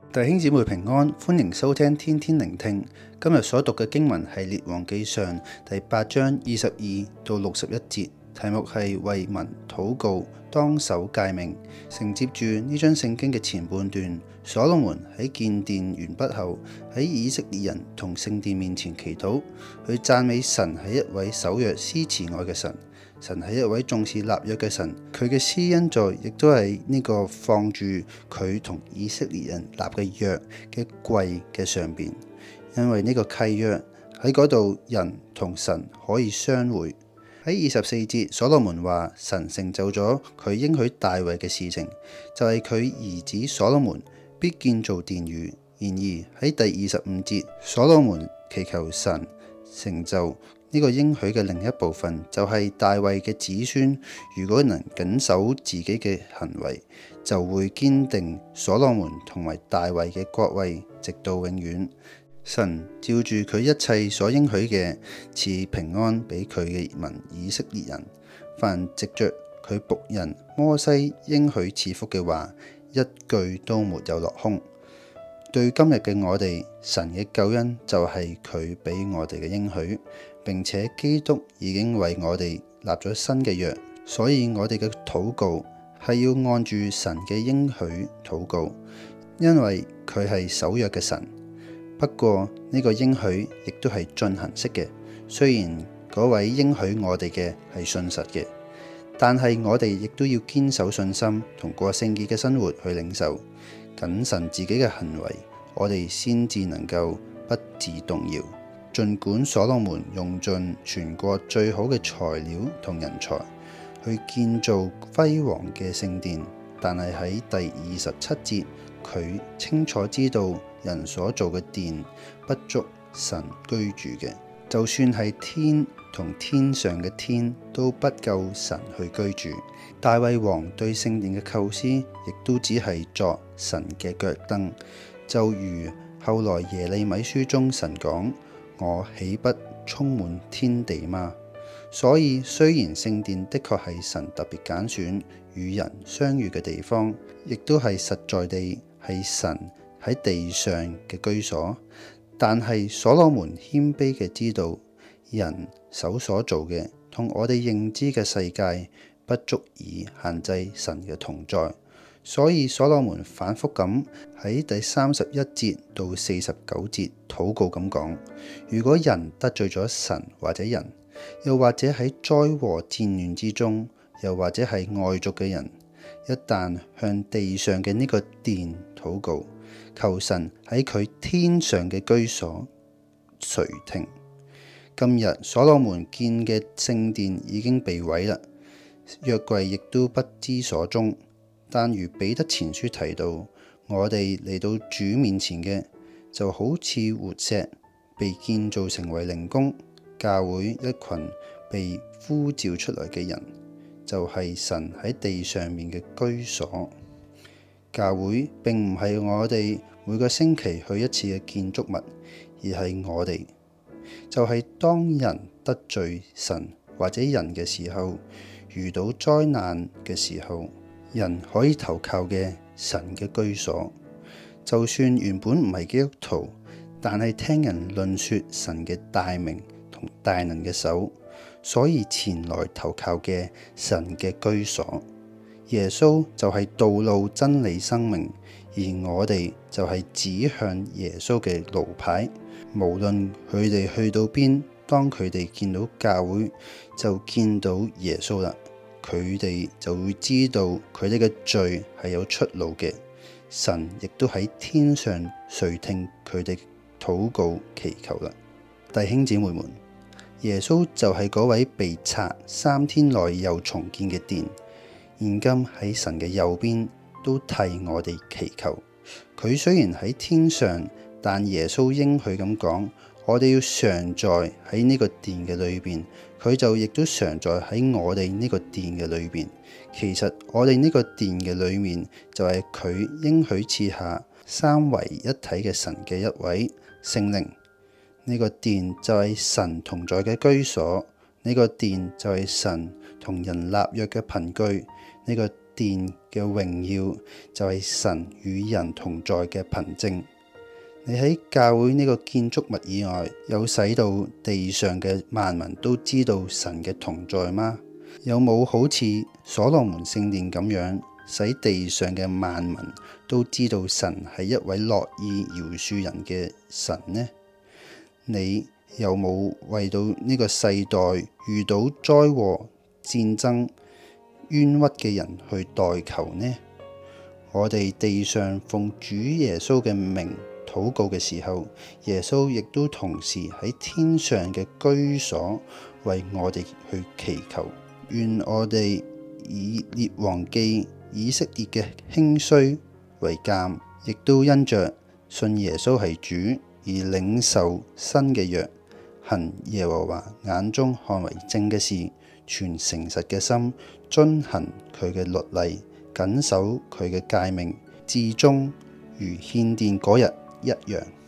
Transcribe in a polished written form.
弟兄姊妹平安，歡迎收聽天天靈聽。今日所讀嘅經文係列王記上第8章22到61節，題目係為民禱告，當守誡命。承接住呢章聖經嘅前半段，所羅門喺建殿完畢後，喺以色列人同聖殿面前祈禱，去讚美神係一位守約施慈愛嘅神。神係一位重視立約嘅神，佢嘅施恩座亦都係呢個放住佢同以色列人立嘅約嘅櫃嘅上邊，因為呢個契約喺嗰度，人同神可以相會。喺24節，所羅門話神成就咗佢應許大衛嘅事情，就係佢兒子所羅門必建造殿宇。然而喺第25節，所羅門祈求神成就呢個應許嘅另一部分，就係大衛嘅子孫如果能謹守自己嘅行為，就會堅定所羅門同埋大衛嘅國位，直到永遠。神照住佢一切所應許嘅，賜平安俾佢嘅民以色列人。凡藉着佢僕人摩西應許賜福嘅話，一句都沒有落空。對今日嘅我哋，神嘅救恩就係佢俾我哋嘅應許，並且基督已經為我哋立咗新嘅約，所以我哋嘅禱告係要按住神嘅應許禱告，因為佢係守約嘅神。不過呢個應許亦都係進行式嘅，雖然嗰位應許我哋嘅係信實嘅，但係我哋亦都要堅守信心，同過聖潔嘅生活去領受，謹慎自己嘅行為，我哋先至能夠不致動搖。儘管所羅門用盡全國最好嘅材料同人才去建造輝煌嘅聖殿，但係喺第27節，佢清楚知道人所做嘅殿不足神居住嘅，就算係天同天上嘅天都不夠神去居住。大衛王對聖殿嘅構思亦都只係作神嘅腳凳，就如後來耶利米書中神講：我豈不充滿天地嗎？所以雖然聖殿的確係神特別揀選與人相遇嘅地方，亦都係實在地係神喺地上嘅居所，但係所羅門謙卑嘅知道，人手所做嘅同我哋認知嘅世界不足以限制神嘅同在，所以所羅門反覆咁喺第31節到49節禱告咁講：如果人得罪咗神或者人，又或者喺災禍戰亂之中，又或者係外族嘅人，一旦向地上嘅呢個殿禱告，求神喺佢天上嘅居所垂聽。今日所羅門建嘅聖殿已經被毀啦，約櫃亦都不知所蹤。但如彼得前書提到，我哋嚟到主面前嘅，就好似活石被建造成為靈宮。教會一群被呼召出來嘅人，就係神喺地上面嘅居所。教會並唔係我哋每個星期去一次嘅建築物，而係我哋就係當人得罪神或者人嘅時候，遇到災難嘅時候，人可以投靠嘅神嘅居所。就算原本唔係基督徒，但係聽人論說神嘅大名同大能嘅手，所以前來投靠嘅神嘅居所。耶穌就係道路、真理、生命，而我哋就係指向耶穌嘅路牌。無論佢哋去到邊，當佢哋見到教會，就見到耶穌啦。佢哋就會知道佢哋嘅罪係有出路嘅，神亦都喺天上垂聽佢哋禱告祈求啦。弟兄姊妹們，耶穌就係嗰位被拆3天內又重建嘅殿，現今喺神嘅右邊都替我哋祈求。佢雖然喺天上，但耶穌應許咁講，我哋要常在喺呢個殿嘅裏邊，佢就亦都常在喺我哋呢個殿嘅裏邊。其實我哋呢個殿嘅裏面，就係佢應許賜下三位一體嘅神嘅一位聖靈。呢個殿就係神同在嘅居所，呢個殿就係神同人立約嘅憑據。 呢個殿嘅榮耀就係神與人同在嘅憑證。你喺教會呢個建築物以外，有使到地上嘅萬民都知道神嘅同在嗎？有冇好似所羅門聖殿咁樣，使地上嘅萬民都知道神係一位樂意饒恕人嘅神呢？你有冇為到呢個世代遇到災禍、戰爭、冤屈嘅人去代求呢？我哋地上奉主耶穌嘅名禱告嘅時候，耶穌亦都同時喺天上嘅居所為我哋去祈求。願我哋以列王記以色列嘅興衰為鑑，亦都因着信耶穌係主而領受新嘅約，行耶和華眼中看為正嘅事，存誠實嘅心，遵行佢嘅律例，謹守佢嘅誡命，至終如獻殿嗰日一樣。